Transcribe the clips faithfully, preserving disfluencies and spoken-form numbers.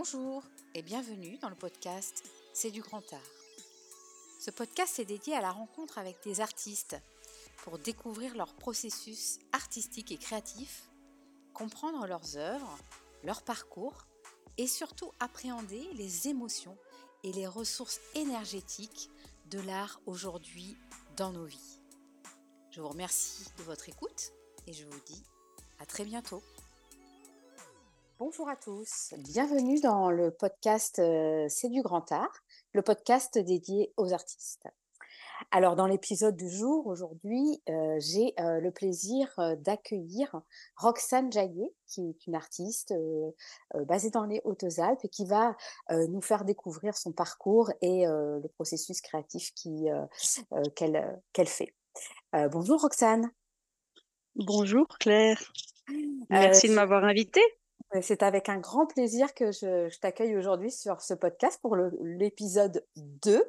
Bonjour et bienvenue dans le podcast C'est du grand art. Ce podcast est dédié à la rencontre avec des artistes pour découvrir leur processus artistique et créatif, comprendre leurs œuvres, leur parcours et surtout appréhender les émotions et les ressources énergétiques de l'art aujourd'hui dans nos vies. Je vous remercie de votre écoute et je vous dis à très bientôt. Bonjour à tous, bienvenue dans le podcast euh, C'est du grand art, le podcast dédié aux artistes. Alors dans l'épisode du jour, aujourd'hui, euh, j'ai euh, le plaisir euh, d'accueillir Roxane Jaillet, qui est une artiste euh, euh, basée dans les Hautes-Alpes et qui va euh, nous faire découvrir son parcours et euh, le processus créatif qui, euh, euh, qu'elle, qu'elle fait. Euh, bonjour Roxane. Bonjour Claire, Euh, merci de m'avoir invitée. C'est avec un grand plaisir que je, je t'accueille aujourd'hui sur ce podcast pour le, l'épisode deux.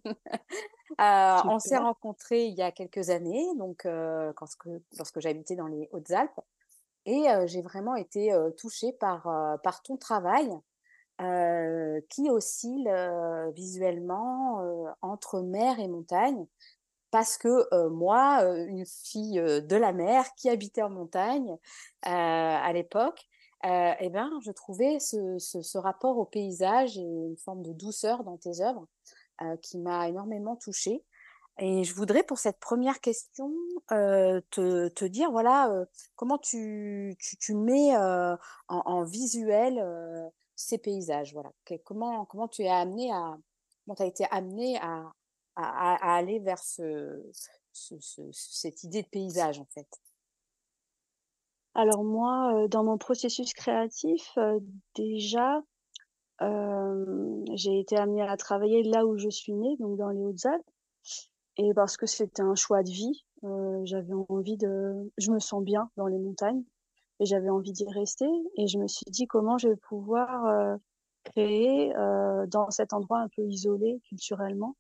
euh, on s'est Super. rencontrés il y a quelques années, donc euh, quand, lorsque j'habitais dans les Hautes-Alpes, et euh, j'ai vraiment été euh, touchée par, euh, par ton travail euh, qui oscille euh, visuellement euh, entre mer et montagne. Parce que euh, moi, euh, une fille euh, de la mer qui habitait en montagne euh, à l'époque, euh, eh ben, je trouvais ce, ce, ce rapport au paysage et une forme de douceur dans tes œuvres euh, qui m'a énormément touchée. Et je voudrais pour cette première question euh, te, te dire voilà euh, comment tu, tu, tu mets euh, en, en visuel euh, ces paysages. Voilà. Que- comment, comment tu es amené à comment tu as été amené à, à, à aller vers ce, ce, ce, cette idée de paysage en fait. Alors moi, euh, dans mon processus créatif, euh, déjà, euh, j'ai été amenée à travailler là où je suis née, donc dans les Hautes-Alpes, et parce que c'était un choix de vie, euh, j'avais envie de, je me sens bien dans les montagnes, et j'avais envie d'y rester, et je me suis dit comment je vais pouvoir euh, créer euh, dans cet endroit un peu isolé culturellement.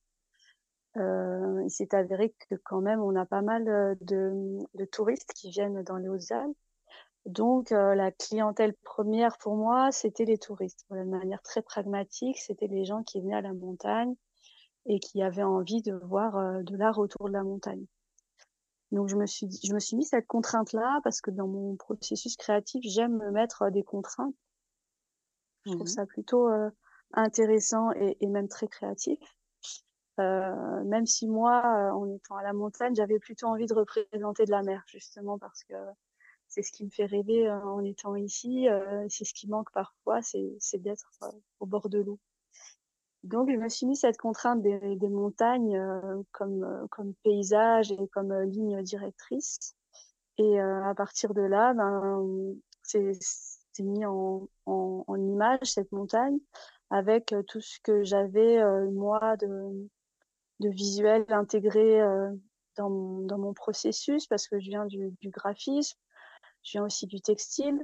Euh, il s'est avéré que quand même, on a pas mal euh, de, de touristes qui viennent dans les Hautes-Alpes. Donc, euh, la clientèle première pour moi, c'était les touristes. Voilà, de manière très pragmatique, c'était les gens qui venaient à la montagne et qui avaient envie de voir euh, de l'art autour de la montagne. Donc, je me suis dit, je me suis mis cette contrainte-là parce que dans mon processus créatif, j'aime me mettre euh, des contraintes. Je trouve Mhm. ça plutôt euh, intéressant et, et même très créatif. Euh, même si moi, euh, en étant à la montagne, j'avais plutôt envie de représenter de la mer, justement parce que c'est ce qui me fait rêver euh, en étant ici. Euh, c'est ce qui manque parfois, c'est, c'est d'être euh, au bord de l'eau. Donc, je me suis mis cette contrainte des, des montagnes euh, comme, euh, comme paysage et comme euh, ligne directrice. Et euh, à partir de là, ben, c'est, c'est mis en, en, en image cette montagne avec euh, tout ce que j'avais euh, moi de de visuel intégré euh, dans, mon, dans mon processus parce que je viens du, du graphisme, je viens aussi du textile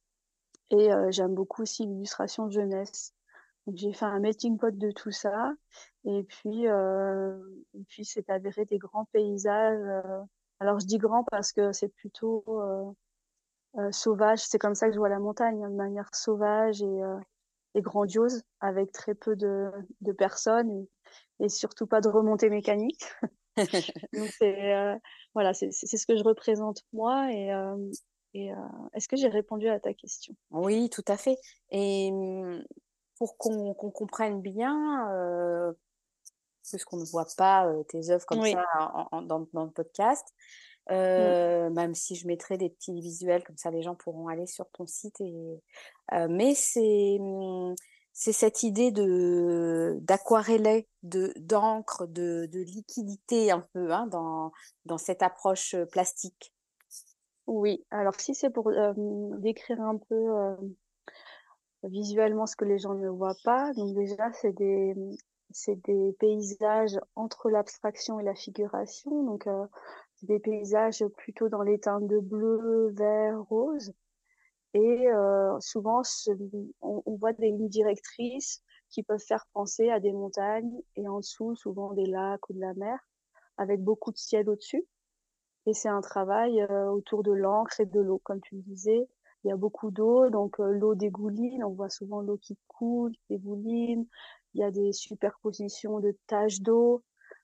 et euh, j'aime beaucoup aussi l'illustration de jeunesse. Donc j'ai fait un melting pot de tout ça et puis euh, et puis c'est avéré des grands paysages. Euh, alors je dis grand parce que c'est plutôt euh, euh, sauvage. C'est comme ça que je vois la montagne, hein, de manière sauvage et, euh, et grandiose, avec très peu de, de personnes et, et surtout pas de remontée mécanique. Donc c'est euh, voilà, c'est c'est ce que je représente moi et euh, et euh, est-ce que j'ai répondu à ta question? Oui, tout à fait. Et hum, pour qu'on, qu'on comprenne bien, euh, puisqu'on ne voit pas euh, tes œuvres comme Oui. ça en- en- dans, dans le podcast, Mm. euh, même si je mettrai des petits visuels, comme ça les gens pourront aller sur ton site. Et, euh, mais c'est, hum, c'est cette idée de, d'aquarellet, de, d'encre, de, de liquidité un peu hein, dans, dans cette approche euh, plastique. Oui. Alors si c'est pour euh, décrire un peu euh, visuellement ce que les gens ne voient pas, donc déjà c'est des c'est des paysages entre l'abstraction et la figuration, donc euh, c'est des paysages plutôt dans les teintes de bleu, vert, rose. Et euh, souvent, ce- on, on voit des lignes directrices qui peuvent faire penser à des montagnes et en dessous, souvent des lacs ou de la mer, avec beaucoup de ciel au-dessus. Et c'est un travail euh, autour de l'encre et de l'eau, comme tu le disais. il y a beaucoup d'eau, donc euh, l'eau dégouline, on voit souvent l'eau qui coule, qui dégouline, il y a des superpositions de taches d'eau.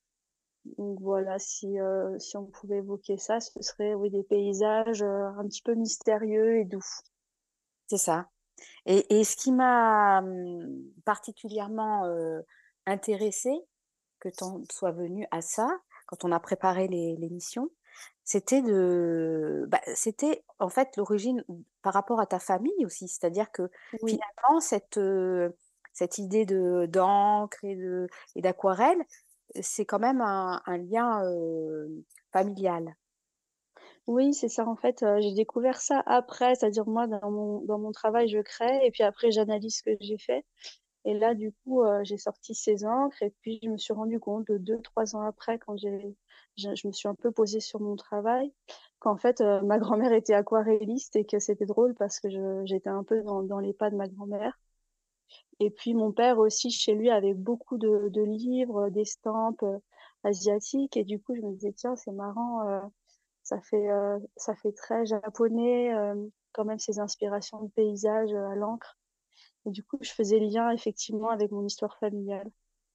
Donc voilà, si, euh, si on pouvait évoquer ça, ce serait oui, des paysages euh, un petit peu mystérieux et doux. C'est ça. Et, et ce qui m'a hum, particulièrement euh, intéressée, que tu en sois venu à ça, quand on a préparé les- l'émission, c'était de, bah, c'était en fait l'origine par rapport à ta famille aussi. C'est-à-dire que Oui, finalement, cette, euh, cette idée de, d'encre et de, et d'aquarelle, c'est quand même un, un lien euh, familial. oui, c'est ça. En fait, euh, j'ai découvert ça après, c'est-à-dire moi, dans mon, dans mon travail, je crée et puis après, j'analyse ce que j'ai fait. Et là, du coup, euh, j'ai sorti ces encres et puis je me suis rendu compte de deux, trois ans après, quand j'ai, je, je me suis un peu posée sur mon travail, qu'en fait, euh, ma grand-mère était aquarelliste et que c'était drôle parce que je, j'étais un peu dans, dans les pas de ma grand-mère. Et puis mon père aussi, chez lui, avait beaucoup de, de livres, d'estampes euh, asiatiques. Et du coup, je me disais, tiens, c'est marrant, euh, ça fait, euh, ça fait très japonais, euh, quand même ces inspirations de paysages euh, à l'encre. Et du coup, je faisais le lien effectivement avec mon histoire familiale.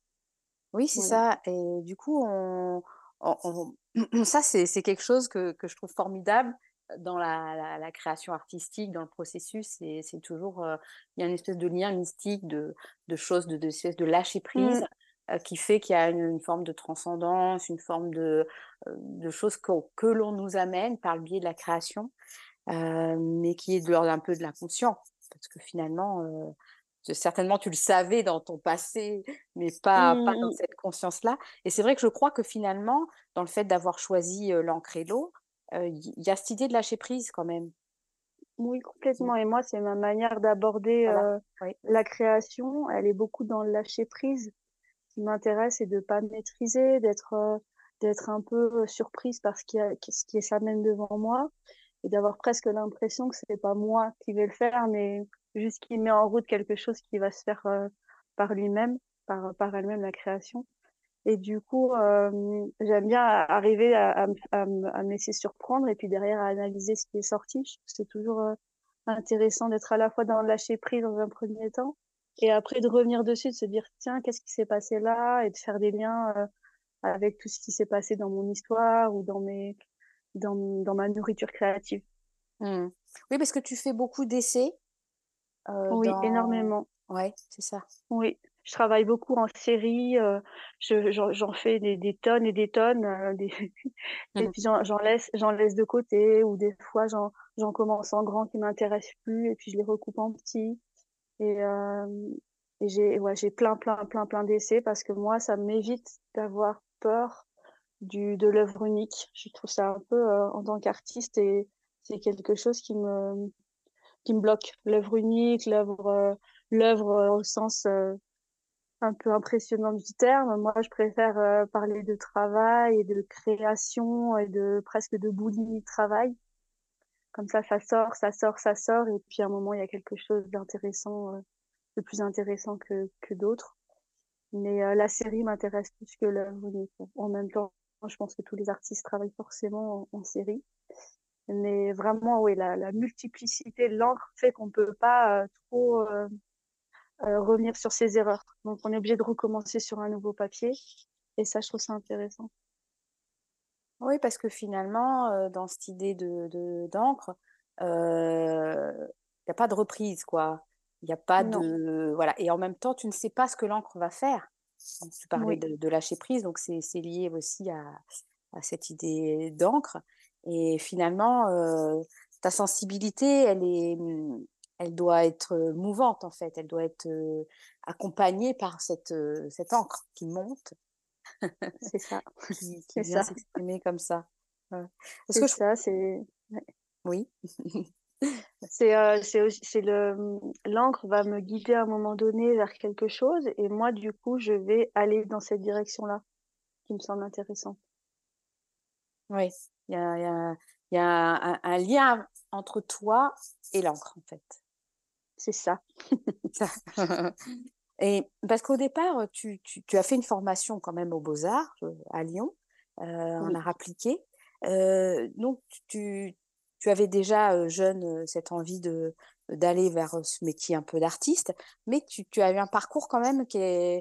Oui, c'est Voilà. ça. Et du coup, on, on- on- ça, c'est, c'est quelque chose que, que je trouve formidable dans la, la- la création artistique, dans le processus. C'est, c'est toujours, euh, il y a une espèce de lien mystique, de, de choses, de, de, espèce de lâcher Mm, prise, euh, qui fait qu'il y a une, une forme de transcendance, une forme de, euh, de choses qu'on- que l'on nous amène par le biais de la création, euh, mais qui est de l'ordre un peu de l'inconscient. Parce que finalement, euh, certainement tu le savais dans ton passé, mais pas, pas dans mm, mm. cette conscience-là. Et c'est vrai que je crois que finalement, dans le fait d'avoir choisi euh, l'encre et l'eau, euh, il y a cette idée de lâcher prise quand même. Oui, complètement. Et moi, c'est ma manière d'aborder Voilà. euh, Oui. la création. Elle est beaucoup dans le lâcher prise. Ce qui m'intéresse, c'est de pas maîtriser, d'être euh, d'être un peu surprise par ce qui, a, ce qui s'amène devant moi et d'avoir presque l'impression que c'est pas moi qui vais le faire, mais juste qui met en route quelque chose qui va se faire euh, par lui-même, par, par elle-même, la création. Et du coup, euh, j'aime bien arriver à, à, à, me à me laisser surprendre et puis derrière à analyser ce qui est sorti. Je trouve que c'est toujours euh, intéressant d'être à la fois dans le lâcher prise dans un premier temps et après de revenir dessus, de se dire tiens, qu'est-ce qui s'est passé là et de faire des liens euh, avec tout ce qui s'est passé dans mon histoire ou dans mes dans, dans ma nourriture créative. Mm. Oui, parce que tu fais beaucoup d'essais euh, Oui, dans... énormément. Ouais, c'est ça. Oui, je travaille beaucoup en série. Euh, je, j'en, j'en fais des, des tonnes et des tonnes. euh, des... Et Mhm. puis j'en, j'en laisse, j'en laisse de côté. Ou des fois, j'en, j'en commence en grand qui m'intéresse plus. Et puis je les recoupe en petits. Et, euh, et j'ai, ouais, j'ai plein, plein, plein, plein d'essais parce que moi, ça m'évite d'avoir peur du, de l'œuvre unique. Je trouve ça un peu, euh, en tant qu'artiste, et c'est quelque chose qui me, qui me bloque. L'œuvre unique, l'œuvre, euh, l'œuvre euh, au sens euh, un peu impressionnant du terme. Moi, je préfère euh, parler de travail et de création et de presque de boulimie de travail. Comme ça, ça sort, ça sort, ça sort, et puis à un moment, il y a quelque chose d'intéressant, euh, de plus intéressant que, que d'autres. Mais euh, la série m'intéresse plus que l'œuvre unique. En même temps, je pense que tous les artistes travaillent forcément en, en série. Mais vraiment, oui, la, la multiplicité de l'encre fait qu'on peut pas euh, trop euh, euh, revenir sur ses erreurs. Donc, on est obligé de recommencer sur un nouveau papier. Et ça, je trouve ça intéressant. Oui, parce que finalement, euh, dans cette idée de, de- d'encre, euh, il n'y a pas de reprise, quoi. Il n'y a pas Non, de... Voilà. Et en même temps, tu ne sais pas ce que l'encre va faire. Donc, tu parlais oui, de, de lâcher prise, donc c'est, c'est lié aussi à, à cette idée d'encre. Et finalement, euh, ta sensibilité, elle est, elle doit être mouvante, en fait. Elle doit être euh, accompagnée par cette, euh, cette encre qui monte, c'est ça, qui, qui c'est vient ça, s'exprimer comme ça. Ouais. Parce c'est que je... ça, c'est, ouais. Oui. C'est, euh, c'est aussi, c'est le, l'encre va me guider à un moment donné vers quelque chose et moi, du coup, je vais aller dans cette direction-là qui me semble intéressant. Oui. Il y a, il y a, il y a un, un lien entre toi et l'encre, en fait. C'est ça. Ça. Et parce qu'au départ, tu, tu, tu as fait une formation quand même aux Beaux-Arts euh, à Lyon, euh, en Oui. art appliqué. Euh, donc, tu, tu avais déjà, heu, jeune, heu, cette envie de d'aller vers, heu, ce métier un peu d'artiste, mais tu tu as eu un parcours quand même qui est,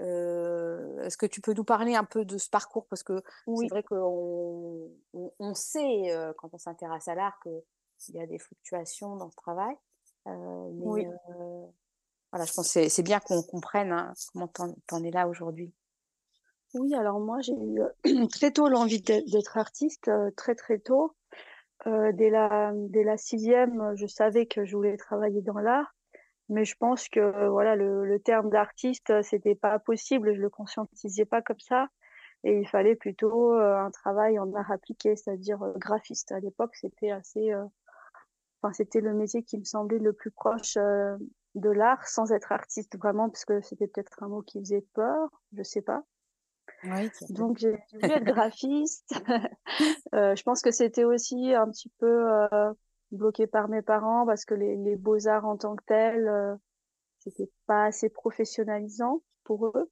heu est-ce que tu peux nous parler un peu de ce parcours? Parce que c'est Oui, vrai qu'on on on sait, heu, quand on s'intéresse à l'art qu'il y a des fluctuations dans ce travail, heu, mais, oui. heu, voilà, je pense que c'est c'est bien qu'on comprenne, hein, comment tu en tu en es là aujourd'hui. Oui, alors moi, j'ai eu, heu, très tôt l'envie d'être d'être artiste, heu, très, très tôt. Heu, dès la dès la sixième, heu, je savais que je voulais travailler dans l'art, mais je pense que, euh, voilà, le le terme d'artiste, heu, c'était pas possible, je le conscientisais pas comme ça et il fallait plutôt, heu, un travail en art appliqué, c'est-à-dire, heu, graphiste. À l'époque, c'était assez, heu enfin, c'était le métier qui me semblait le plus proche, heu, de l'art sans être artiste vraiment, parce que c'était peut-être un mot qui faisait peur, je sais pas. Oui, ça peut Donc j'ai j'ai voulu être graphiste. Heu, je pense que c'était aussi un petit peu, heu, bloqué par mes parents parce que les les beaux-arts en tant que tels, heu, c'était pas assez professionnalisant pour eux.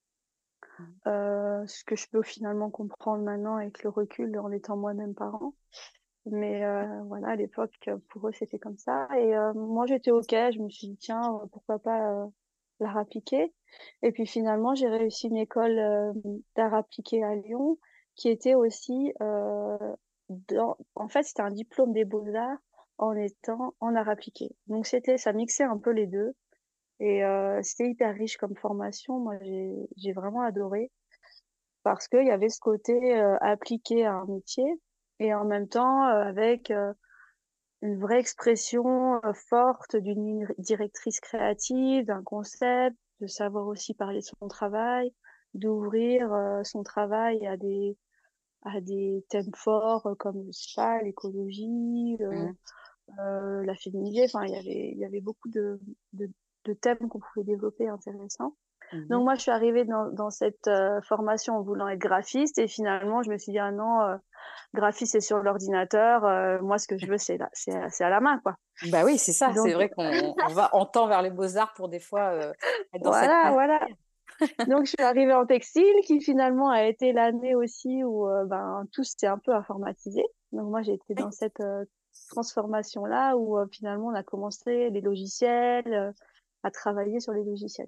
mmh. Heu, ce que je peux finalement comprendre maintenant avec le recul en étant moi-même parent. Mais heu, voilà, à l'époque, pour eux, c'était comme ça et heu, moi, j'étais OK. Je me suis dit: «Tiens, heu, pourquoi pas, heu, l'art appliqué?» Et puis finalement, j'ai réussi une école, hem, d'art appliqué à Lyon qui était aussi, heu, dans en fait, c'était un diplôme des beaux-arts en étant en art appliqué. Donc c'était ça mixait un peu les deux et heu, c'était hyper riche comme formation. Moi, j'ai j'ai vraiment adoré parce qu'il y avait ce côté, heu, appliqué à un métier et en même temps, heu, avec, heu, une vraie expression, heu, forte d'une ligne directrice créative, d'un concept, de savoir aussi parler de son travail, d'ouvrir, heu, son travail à des à des thèmes forts, heu, comme, je sais pas, l'écologie, heu Mmh. heu, la féminité. Enfin, il y avait il y avait beaucoup de de de thèmes qu'on pouvait développer intéressants. Mmh Donc mh. moi, je suis arrivée dans dans cette, heu, formation en voulant être graphiste et finalement, je me suis dit: «Ah non, heu, graphiste, c'est sur l'ordinateur, heu, moi, ce que je veux, c'est la c'est à c'est à la main, quoi». Bah, oui, c'est ça, c'est Donc vrai qu'on on va on tend vers les beaux-arts pour des fois, heu, être dans cette voilà, voilà. matière. Donc je suis arrivée en textile qui finalement a été l'année aussi où, heu, ben, tout s'est un peu informatisé. Donc moi, j'ai été Oui. dans cette, heu, transformation-là où, heu, finalement, on a commencé les logiciels, heu, à travailler sur les logiciels.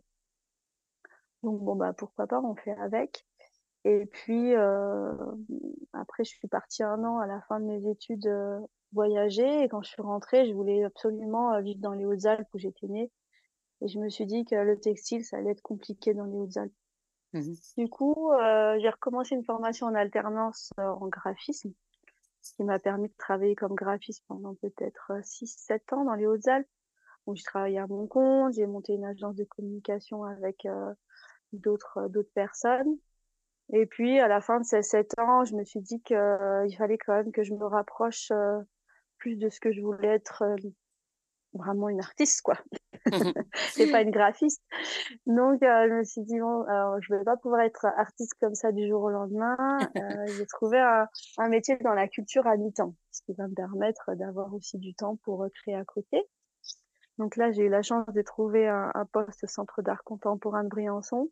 Donc bon, bah, pourquoi pas, on fait avec. Et puis, heu, après je suis partie un an à la fin de mes études, heu, voyager et quand je suis rentrée, je voulais absolument, heu, vivre dans les Hautes-Alpes où j'étais née et je me suis dit que le textile, ça allait être compliqué dans les Hautes-Alpes. Mmh mh. Du coup, heu, j'ai recommencé une formation en alternance, heu, en graphisme, qui m'a permis de travailler comme graphiste pendant peut-être, six sept ans dans les Hautes-Alpes. Donc j'ai travaillé à mon compte, j'ai monté une agence de communication avec, heu, d'autres, heu, d'autres personnes. Et puis à la fin de ces sept ans, je me suis dit que, heu, il fallait quand même que je me rapproche, heu, plus de ce que je voulais être, heu, vraiment une artiste quoi Mmh mh. et pas une graphiste. Donc heu, je me suis dit: «Bon, alors je vais pas pouvoir être artiste comme ça du jour au lendemain, heu, je vais trouver un un métier dans la culture à mi-temps, ce qui va me permettre d'avoir aussi du temps pour, heu, créer à côté». Donc là, j'ai eu la chance de trouver un un poste au Centre d'art contemporain de Briançon,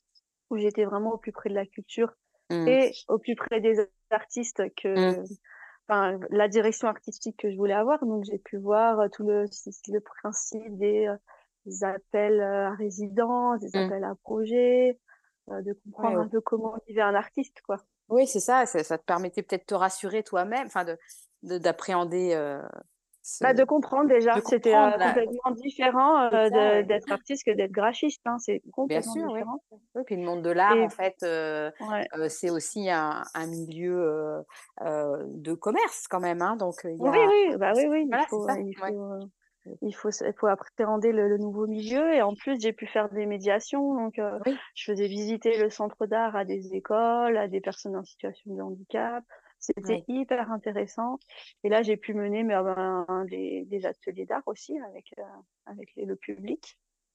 où j'étais vraiment au plus près de la culture Mmh. et au plus près des artistes Mmh. que enfin, la direction artistique que je voulais avoir. Donc j'ai pu voir, heu, tout le le principe des, heu, des appels, heu, à résidence, des Mmh. appels à projets, heu, de Ouais, comprendre o un peu comment vivait un artiste, quoi. oui, c'est ça, ça ça te permettait peut-être de te rassurer toi-même, enfin de de d'appréhender, heu, ce Bah, de comprendre de déjà, c'était, comprendre heu, la complètement différent, c'est heu, ça, de ouais. d'être artiste que d'être graphiste, hein, c'est Bien complètement sûr, oui. différent Oui, puis le monde de l'art, en et fait, heu ouais. heu, c'est aussi un un milieu, heu heu, de commerce quand même, hein, donc heu, il y Oui, a oui, bah, oui, oui, il voilà, c'est faut, ça, heu, il ouais. faut, heu Il faut s il faut appréhender le le nouveau milieu et en plus, j'ai pu faire des médiations donc heu, Oui, je faisais visiter le centre d'art à des écoles, à des personnes en situation de handicap. C'était oui. hyper intéressant et là, j'ai pu mener mais, ben, des des ateliers d'art aussi avec, heu, avec les le public.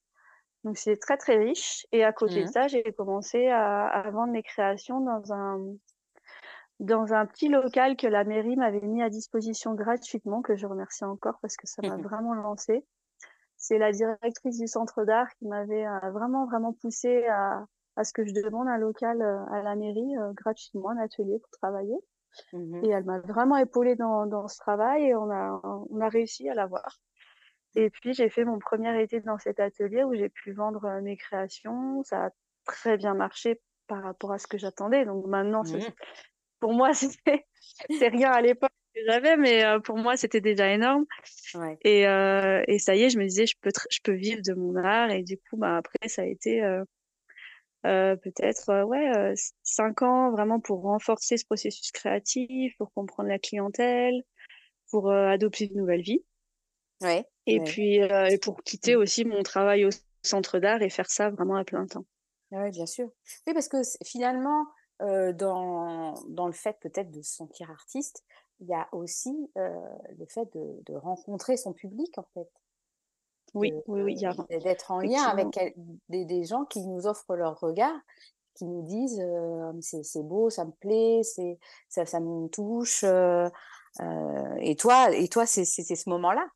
Donc c'est très, très riche et à côté de Mmh ça, j'ai commencé à à vendre mes créations dans un dans un petit local que la mairie m'avait mis à disposition gratuitement, que je remercie encore parce que ça m'a mh. vraiment lancée. C'est la directrice du centre d'art qui m'avait, heu, vraiment, vraiment poussée à à ce que je demande un local, heu, à la mairie, heu, gratuitement, un atelier pour travailler. Mmh. Et elle m'a vraiment épaulée dans, dans ce travail et on a, on a réussi à l'avoir. Et puis, j'ai fait mon premier été dans cet atelier où j'ai pu vendre euh, mes créations. Ça a très bien marché par rapport à ce que j'attendais. Donc maintenant, ça, Mmh. pour moi, c'était, c'est rien à l'époque que j'avais, mais euh, pour moi, c'était déjà énorme. Ouais. Et, euh, et ça y est, je me disais, je peux, tr- je peux vivre de mon art. Et du coup, bah, après, ça a été euh, euh, peut-être euh, ouais, euh, cinq ans vraiment pour renforcer ce processus créatif, pour comprendre la clientèle, pour euh, adopter une nouvelle vie. Ouais, Et ouais. puis, euh, et pour quitter aussi mon travail au centre d'art et faire ça vraiment à plein temps. Ouais, bien sûr. Oui, parce que c finalement, heu, dans dans le fait peut-être de se sentir artiste, il y a aussi, heu, le fait de de rencontrer son public, en fait. De, Oui, oui, oui, il y a heu, d'être en lien avec effectivement. quel des des gens qui nous offrent leur regard, qui nous disent, heu: «C'est c'est beau, ça me plaît, c'est ça ça me touche», heu heu et toi et toi, c'est c'était ce moment-là?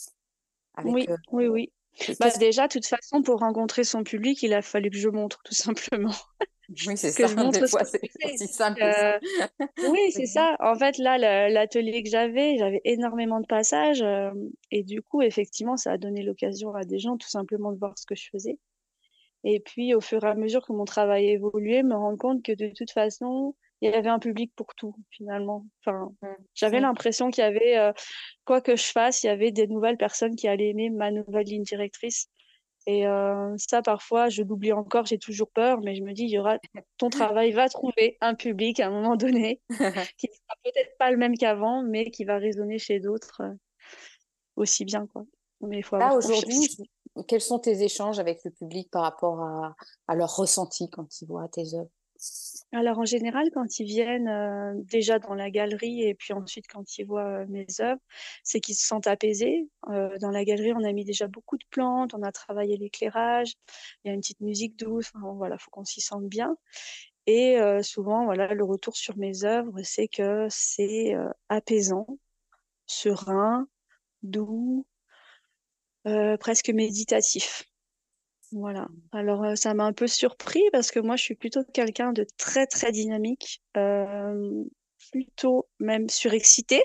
Avec, Oui, heu, oui, oui. qu'est Bah, qu'est-ce déjà, de toute façon, pour rencontrer son public, il a fallu que je montre, tout simplement. oui, c'est Que ça, je des montre ce fois, que c'est je fais. aussi Donc, simple que ça. euh, oui, C'est c'est bien. ça. En fait, là, le- l'atelier que j'avais, j'avais énormément de passages. Euh, et du coup, effectivement, ça a donné l'occasion à des gens, tout simplement, de voir ce que je faisais. Et puis, au fur et à mesure que mon travail évoluait, me rendre compte que de toute façon, il y avait un public pour tout, finalement. Enfin, Mmh. j'avais Mmh. l'impression qu'il y avait, euh, quoi que je fasse, il y avait des nouvelles personnes qui allaient aimer ma nouvelle ligne directrice. Et euh, ça, parfois, je l'oublie encore, j'ai toujours peur, mais je me dis, il y aura, ton travail va trouver un public à un moment donné, qui ne sera peut-être pas le même qu'avant, mais qui va résonner chez d'autres euh, aussi bien, quoi. Mais il faut Là, avoir aujourd'hui, confiance. tu quels sont tes échanges avec le public par rapport à à leur ressenti quand ils voient tes œuvres? Alors, en général, quand ils viennent euh, déjà dans la galerie et puis ensuite quand ils voient euh, mes œuvres, c'est qu'ils se sentent apaisés. Euh, dans la galerie, on a mis déjà beaucoup de plantes, on a travaillé l'éclairage, il y a une petite musique douce, enfin, bon, voilà, faut qu'on s'y sente bien. Et euh, souvent, voilà, le retour sur mes œuvres, c'est que c'est euh, apaisant, serein, doux, euh, presque méditatif. Voilà. Alors, euh, ça m'a un peu surpris parce que moi, je suis plutôt quelqu'un de très, très dynamique, euh, plutôt même surexcité.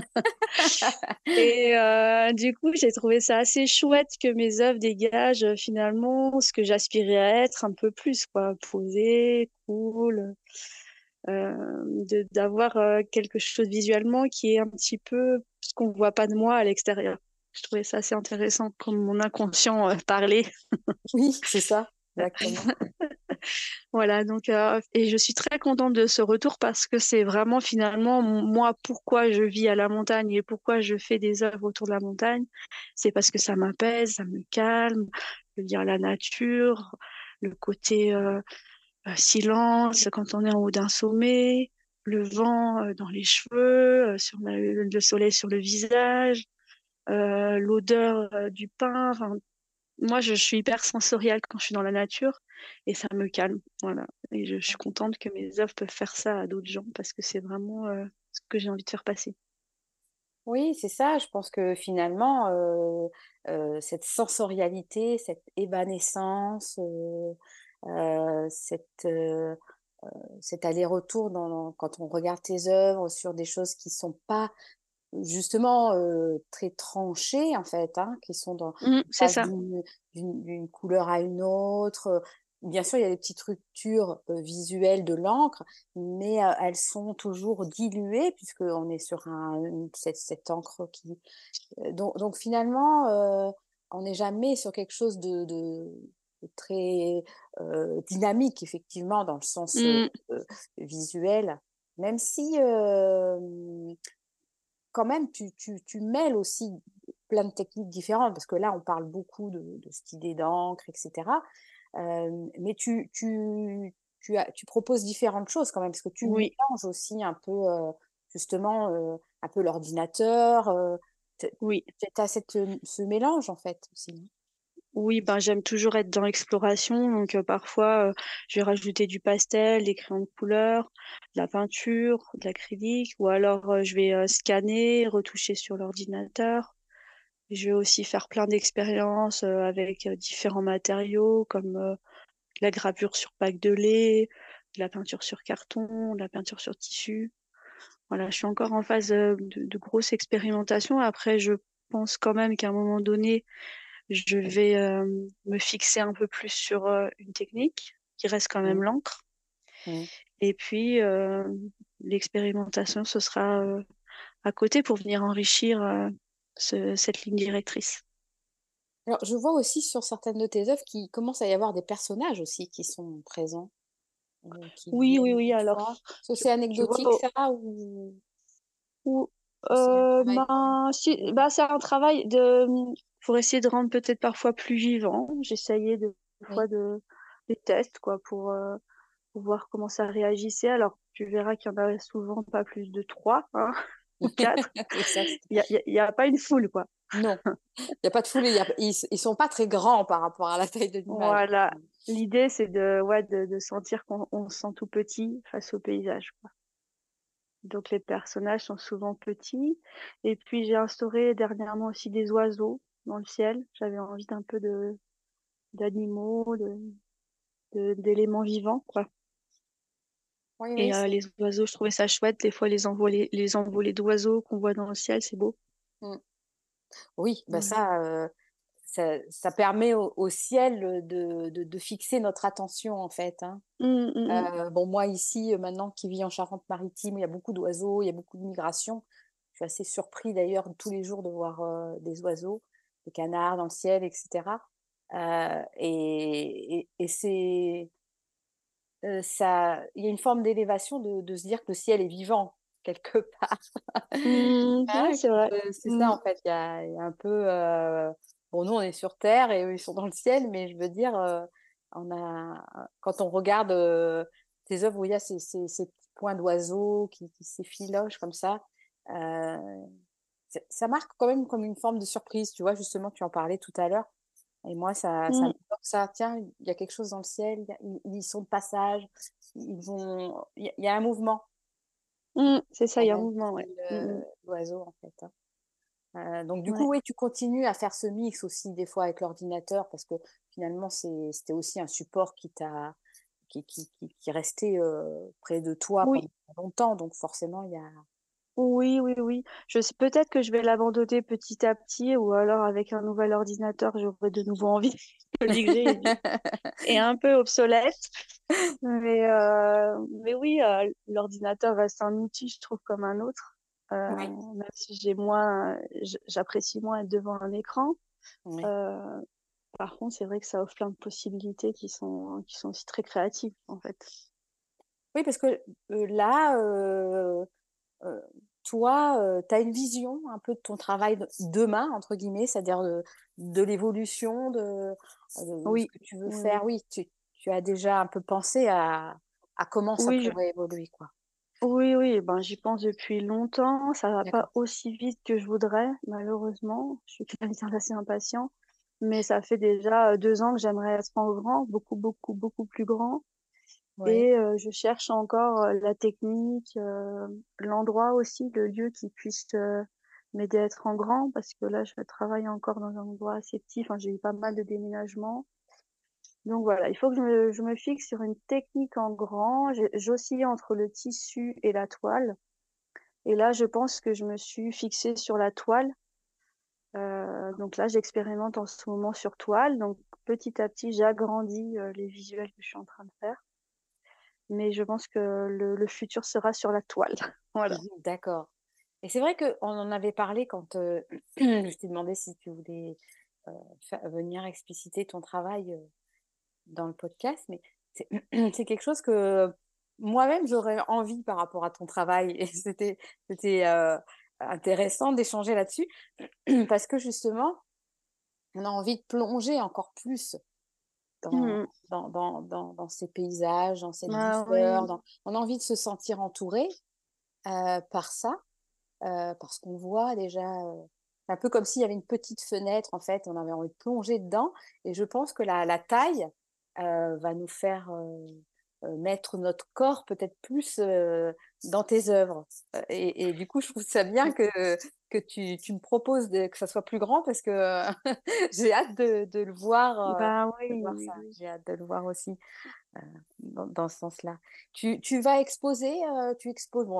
Et euh, du coup, j'ai trouvé ça assez chouette que mes œuvres dégagent euh, finalement ce que j'aspirais à être un peu plus, quoi. Posé, cool, euh, de, d'avoir euh, quelque chose visuellement qui est un petit peu ce qu'on voit pas de moi à l'extérieur. Je trouvais ça assez intéressant comme mon inconscient euh, parlait. Oui, c'est ça, exactement. Voilà, donc euh, et je suis très contente de ce retour parce que c'est vraiment finalement moi pourquoi je vis à la montagne et pourquoi je fais des œuvres autour de la montagne, c'est parce que ça m'apaise, ça me calme, le lien à la nature, le côté euh, euh, silence quand on est en haut d'un sommet, le vent euh, dans les cheveux, euh, sur la- le soleil sur le visage, euh, l'odeur euh, du pain, enfin, moi, je, je suis hyper sensorielle quand je suis dans la nature et ça me calme. Voilà. Et je, je suis contente que mes œuvres peuvent faire ça à d'autres gens parce que c'est vraiment euh, ce que j'ai envie de faire passer. Oui, c'est ça. Je pense que finalement, heu heu, cette sensorialité, cette évanescence, heu heu, cette, heu heu, cet aller-retour dans quand on regarde tes œuvres sur des choses qui sont pas justement, heu, très tranchées en fait, hein, qui sont dans Mhm, qui c'est passent ça. d'une d'une d'une couleur à une autre, bien sûr, il y a des petites ruptures, heu, visuelles de l'encre, mais heu, elles sont toujours diluées puisqu'on est sur un une cette cette encre qui heu, donc donc finalement, heu, on n'est jamais sur quelque chose de de de très, heu, dynamique effectivement dans le sens, heu Mhm, heu, visuel. Même si, hem quand même, tu tu tu mêles aussi plein de techniques différentes parce que là, on parle beaucoup de de cette idée d'encre et cetera. Hem, mais tu tu tu as tu proposes différentes choses quand même parce que tu oui, mélanges aussi un peu, heu, justement, heu, un peu l'ordinateur, heu, tu oui. tu as cette, ce mélange en fait aussi? Oui, ben, j'aime toujours être dans l'exploration. Donc, euh, parfois, euh, je vais rajouter du pastel, des crayons de couleur, de la peinture, de l'acrylique, ou alors euh, je vais euh, scanner, retoucher sur l'ordinateur. Je vais aussi faire plein d'expériences euh, avec euh, différents matériaux comme euh, la gravure sur pack de lait, de la peinture sur carton, de la peinture sur tissu. Voilà, je suis encore en phase euh, de, de grosse expérimentation. Après, je pense quand même qu'à un moment donné, je vais euh, me fixer un peu plus sur euh, une technique qui reste quand même Mm. l'encre. Mm. Et puis, euh, l'expérimentation, ce sera euh, à côté pour venir enrichir euh, ce- cette ligne directrice. Alors, je vois aussi sur certaines de tes œuvres qu'il commence à y avoir des personnages aussi qui sont présents, euh, qui Oui, oui, viennent oui. des Alors, fois. Est-ce que je, c'est je vois. anecdotique ça ou, Ou, ou c'est un euh, travail vraiment ben, si, personnel? bah, c'est un travail de, pour essayer de rendre peut-être parfois plus vivant. J'essayais de, des Oui. fois de, des tests, quoi, pour, euh, pour voir comment ça réagissait. Alors, tu verras qu'il y en a souvent pas plus de trois, hein, ou quatre. C'est ça. c'est- Il y a, il y a, il y a pas une foule, quoi. Non, il n'y a pas de foulée. il y a- Ils, ils sont pas très grands par rapport à la taille de l'image. Voilà. L'idée, c'est de, ouais, de, de sentir qu'on on se sent tout petit face au paysage, quoi. Donc, les personnages sont souvent petits. Et puis, j'ai instauré dernièrement aussi des oiseaux dans le ciel. J'avais envie d'un peu de, d'animaux, de, de- d'éléments vivants, quoi. Oui, oui, Et euh, c'est. les oiseaux, je trouvais ça chouette. Des fois, les envolées, les envolées d'oiseaux qu'on voit dans le ciel, c'est beau. Mm. Oui, bah Voilà. ça, euh, ça, ça permet au, au ciel de, de, de fixer notre attention en fait, hein. Hum, hum, hum. Euh, bon, moi ici, euh, maintenant qui vis en Charente-Maritime, il y a beaucoup d'oiseaux, il y a beaucoup de migration. Je suis assez surpris d'ailleurs tous les jours de voir euh, des oiseaux, des canards dans le ciel, et cetera. Euh, et et, et c'est euh, ça, il y a une forme d'élévation de, de se dire que le ciel est vivant quelque part. Hum, Ah ouais, oui, c'est vrai. euh, c'est ça Hum, en fait. Il y a, il y a un peu. euh, Bon, nous on est sur Terre et eux ils sont dans le ciel, mais je veux dire, euh, on a quand on regarde euh, tes œuvres où il y a ces, ces, ces petits points d'oiseaux qui, qui s'effilochent comme ça, euh, ça ça marque quand même comme une forme de surprise. Tu vois, justement, tu en parlais tout à l'heure. Et moi, ça, ça me hum, porte ça. Tiens, il y a quelque chose dans le ciel. il y a- Ils, ils sont de passage. Ils vont. Il y a, il y a un mouvement hum. C'est ça, il y a un derrière mouvement, ouais. Hum, hum. le- l'oiseau en fait, hein. Euh, donc du Ouais. coup, oui, tu continues à faire ce mix aussi des fois avec l'ordinateur parce que finalement, c'est, c'était aussi un support qui t'a, qui, qui, qui, qui est resté euh, près de toi pendant Oui, longtemps. Donc forcément, il y a. oui, oui, oui. Je sais peut-être que je vais l'abandonner petit à petit ou alors avec un nouvel ordinateur, j'aurai de nouveau envie. Celui que j'ai est, du- est un peu obsolète. Mais, euh, mais oui, euh, l'ordinateur reste un outil, je trouve, comme un autre. Euh, Oui, même si j'ai moins, j- j'apprécie moins être devant un écran. oui. Euh, Par contre, c'est vrai que ça offre plein de possibilités qui sont, qui sont aussi très créatives, en fait. Oui, parce que euh, là, euh, euh, toi, tu as une vision un peu de ton travail de- demain, entre guillemets, c'est-à-dire de, de l'évolution, de, de ce Oui, que tu veux oui, faire. oui. Oui, tu, tu as déjà un peu pensé à, à comment ça Oui, je- pourrait évoluer, quoi. oui, oui, ben, j'y pense depuis longtemps. Ça va D'accord. pas aussi vite que je voudrais, malheureusement. Je suis quelqu'un d'assez impatient. Mais ça fait déjà euh, deux ans que j'aimerais être en grand, beaucoup, beaucoup, beaucoup plus grand. Oui. Et euh, je cherche encore euh, la technique, euh, l'endroit aussi, le lieu qui puisse euh, m'aider à être en grand, parce que là, je travaille encore dans un endroit assez petit. Enfin, j'ai eu pas mal de déménagements. Donc voilà, il faut que je me, je me fixe sur une technique en grand. J'ai- J'oscille entre le tissu et la toile. Et là, je pense que je me suis fixée sur la toile. Euh, donc là, j'expérimente en ce moment sur toile. Donc petit à petit, j'agrandis euh, les visuels que je suis en train de faire. Mais je pense que le, le futur sera sur la toile. Voilà. D'accord. Et c'est vrai qu'on en avait parlé quand euh, je t'ai demandé si tu voulais euh, fa- venir expliciter ton travail euh, dans le podcast, mais c'est c'est quelque chose que moi-même j'aurais envie par rapport à ton travail. Et c'était c'était euh, intéressant d'échanger là-dessus parce que justement, on a envie de plonger encore plus dans, Mhm. dans, dans, dans, dans ces paysages, dans cette Ah oui. douceur. Dans... On a envie de se sentir entouré euh, par ça, euh, parce qu'on voit déjà. Euh, un peu comme s'il y avait une petite fenêtre, en fait, on avait envie de plonger dedans. Et je pense que la, la taille euh, va nous faire euh, euh, mettre notre corps peut-être plus euh, dans tes œuvres. Euh, Et, et du coup, je trouve ça bien que, que tu, tu me proposes de, que ça soit plus grand parce que euh, j'ai hâte de, de le voir, euh, Bah de oui, voir oui, ça. oui. J'ai hâte de le voir aussi euh, dans, dans ce sens-là. Tu, tu vas exposer, euh, tu exposes, bon,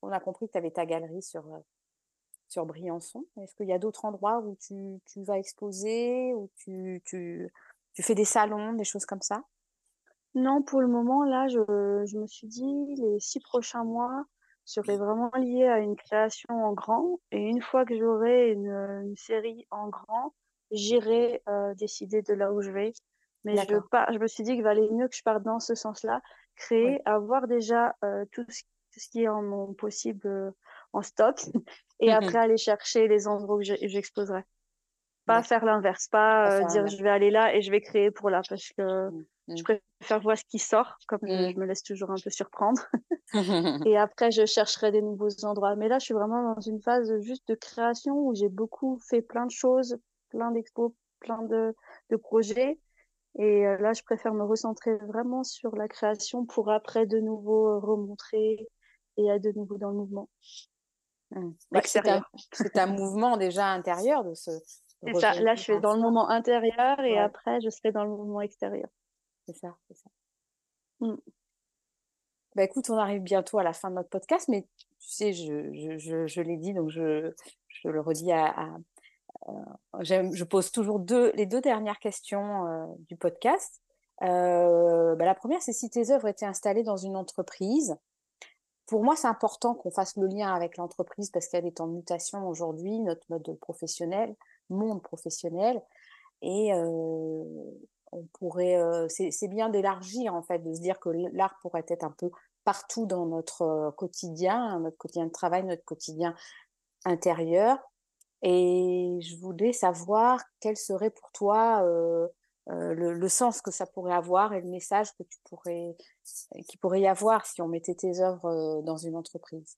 on a compris que tu avais ta galerie sur, euh, sur Briançon. Est-ce qu'il y a d'autres endroits où tu, tu vas exposer, où tu, tu, tu fais des salons, des choses comme ça? Non, pour le moment, là, je, je me suis dit, les six prochains mois seraient vraiment liés à une création en grand. Et une fois que j'aurai une, une série en grand, j'irai euh, décider de là où je vais. Mais je, D'accord. pas, je me suis dit qu'il valait mieux que je parte dans ce sens-là, Oui, créer, avoir déjà euh, tout ce, tout ce qui est en mon possible euh, en stock, et après aller chercher les endroits où j'ai- j'exposerai. Pas d'accord. faire l'inverse, On va pas euh, faire dire l'inverse. je vais aller là et je vais créer pour là, parce que Mm, je mm, préfère voir ce qui sort, comme je, mm. je me laisse toujours un peu surprendre. Et après, je chercherai des nouveaux endroits. Mais là, je suis vraiment dans une phase juste de création où j'ai beaucoup fait plein de choses, plein d'expos, plein de, de projets. Et euh, là, je préfère me recentrer vraiment sur la création pour après de nouveau euh, remontrer et être de nouveau dans le mouvement Mm. Bah, c'est un, extérieur. c'est un mouvement déjà intérieur de, se, de C'est ça. revenir Là, je fais à dans le soi. moment intérieur et Ouais, après, je serai dans le mouvement extérieur. c'est ça, c'est ça. Mm. Bah, écoute, on arrive bientôt à la fin de notre podcast, mais tu sais, je, je, je, je l'ai dit, donc je, je le redis à, à- j'aime- je pose toujours deux, les deux dernières questions euh, du podcast. Euh, bah, la première, c'est si tes œuvres étaient installées dans une entreprise. Pour moi, c'est important qu'on fasse le lien avec l'entreprise parce qu'elle est en mutation aujourd'hui, notre mode professionnel, monde professionnel. Et euh, on pourrait, euh, c'est, c'est bien d'élargir en fait, de se dire que l'art pourrait être un peu partout dans notre euh, quotidien, notre quotidien de travail, notre quotidien intérieur. Et je voulais savoir quel serait pour toi euh, euh, le, le sens que ça pourrait avoir et le message que tu pourrais, qu'il pourrait y avoir si on mettait tes œuvres euh, dans une entreprise.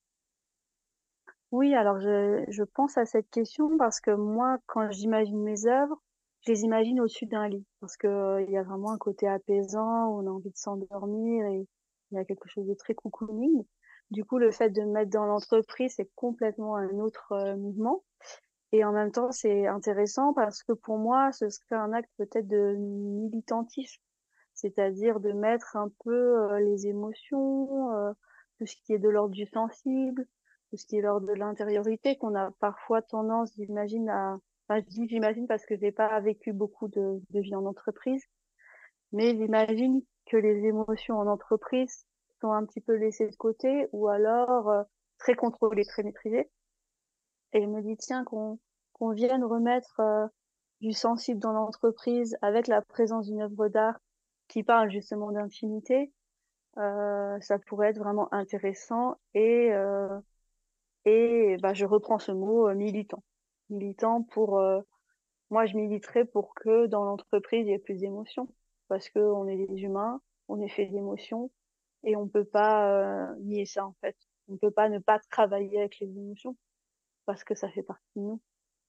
Oui, alors je, je pense à cette question parce que moi, quand j'imagine mes œuvres, je les imagine au-dessus d'un lit parce que euh, il y a vraiment un côté apaisant où on a envie de s'endormir et il y a quelque chose de très cocooning. Du coup, le fait de me mettre dans l'entreprise, c'est complètement un autre euh, mouvement. Et en même temps, c'est intéressant parce que pour moi, ce serait un acte peut-être de militantisme, c'est-à-dire de mettre un peu euh, les émotions, euh, tout ce qui est de l'ordre du sensible, tout ce qui est de l'ordre de l'intériorité, qu'on a parfois tendance, j'imagine, à... Enfin, je dis j'imagine parce que j'ai pas vécu beaucoup de, de vie en entreprise, mais j'imagine que les émotions en entreprise sont un petit peu laissées de côté ou alors euh, très contrôlées, très maîtrisées. Et je me dis, tiens, qu'on qu'on vienne remettre euh, du sensible dans l'entreprise avec la présence d'une œuvre d'art qui parle justement d'intimité, euh, ça pourrait être vraiment intéressant. Et, euh, et bah, je reprends ce mot euh, militant. Militant pour, euh, moi, je militerais pour que dans l'entreprise, il y ait plus d'émotions. Parce que on est des humains, on est fait d'émotions et on peut pas euh, nier ça, en fait. On peut pas ne pas travailler avec les émotions parce que ça fait partie de nous.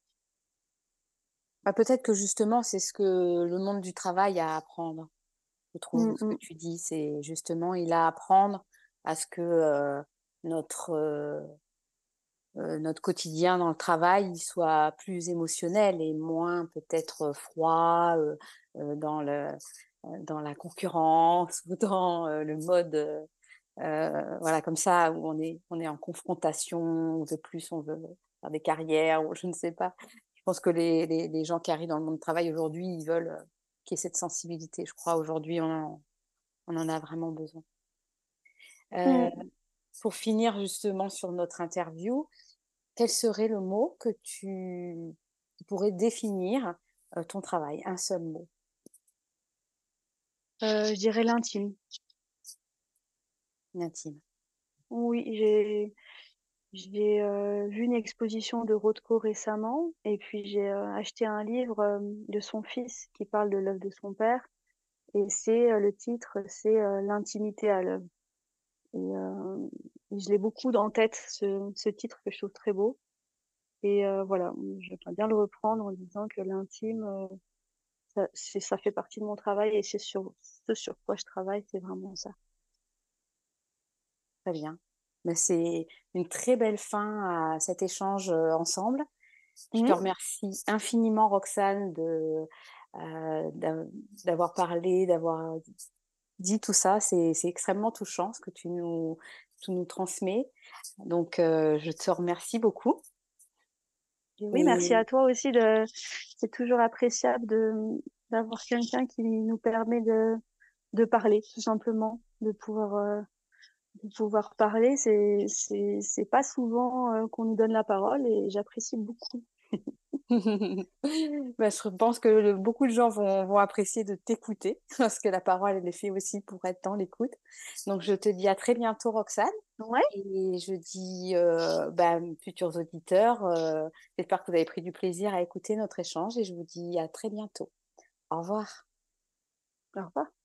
Bah, peut-être que justement, c'est ce que le monde du travail a à apprendre. Je trouve Mm, ce que mm. tu dis, c'est justement, il a à apprendre à ce que euh, notre, euh, euh, notre quotidien dans le travail il soit plus émotionnel et moins peut-être froid euh, euh, dans le, dans la concurrence ou dans euh, le mode euh, euh, voilà comme ça où on est on est en confrontation, on veut plus, on veut faire des carrières ou je ne sais pas. Je pense que les, les, les gens qui arrivent dans le monde du travail aujourd'hui, ils veulent euh, qu'il y ait cette sensibilité. Je crois aujourd'hui on en, on en a vraiment besoin. Euh, Mm. pour finir justement sur notre interview, quel serait le mot que tu pourrais définir euh, ton travail? Un seul mot. Euh, je dirais l'intime. Intime. Oui, j'ai j'ai euh, vu une exposition de Rothko récemment et puis j'ai euh, acheté un livre euh, de son fils qui parle de l'œuvre de son père et c'est euh, le titre, c'est euh, L'intimité à l'œuvre. Et, euh, et je l'ai beaucoup dans tête ce, ce titre que je trouve très beau et euh, voilà, j'aimerais bien le reprendre en disant que l'intime euh, ça, c'est- ça fait partie de mon travail et c'est sur ce sur quoi je travaille, c'est vraiment ça. Très bien. Mais c'est une très belle fin à cet échange euh, ensemble. Je te Mhm. remercie infiniment, Roxane, de, euh, d'a- d'avoir parlé, d'avoir dit tout ça. C'est, c'est extrêmement touchant ce que tu nous, tu nous transmets. Donc, euh, je te remercie beaucoup. Et oui, merci Et à toi aussi de, c'est toujours appréciable de, d'avoir quelqu'un qui nous permet de, de parler, tout simplement, de pouvoir, euh, de pouvoir parler. C'est, c'est, c'est pas souvent euh, qu'on nous donne la parole et j'apprécie beaucoup. ben, je pense que le- beaucoup de gens vont, vont apprécier de t'écouter parce que la parole, elle est faite aussi pour être dans l'écoute. Donc, je te dis à très bientôt, Roxane. Ouais, Et je dis, euh, ben, futurs auditeurs, euh, j'espère que vous avez pris du plaisir à écouter notre échange et je vous dis à très bientôt. Au revoir. au revoir.